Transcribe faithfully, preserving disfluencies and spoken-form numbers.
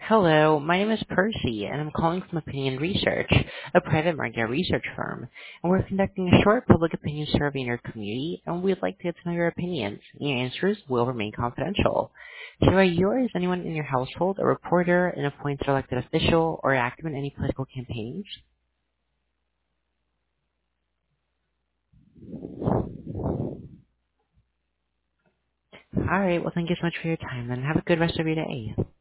Hello, my name is Percy, and I'm calling from Opinion Research, a private market research firm. And we're conducting a short public opinion survey in your community, and we'd like to get to know your opinions. Your answers will remain confidential. So are you or is anyone in your household a reporter, an appointed elected official, or active in any political campaigns? All right, well, thank you so much for your time, and have a good rest of your day.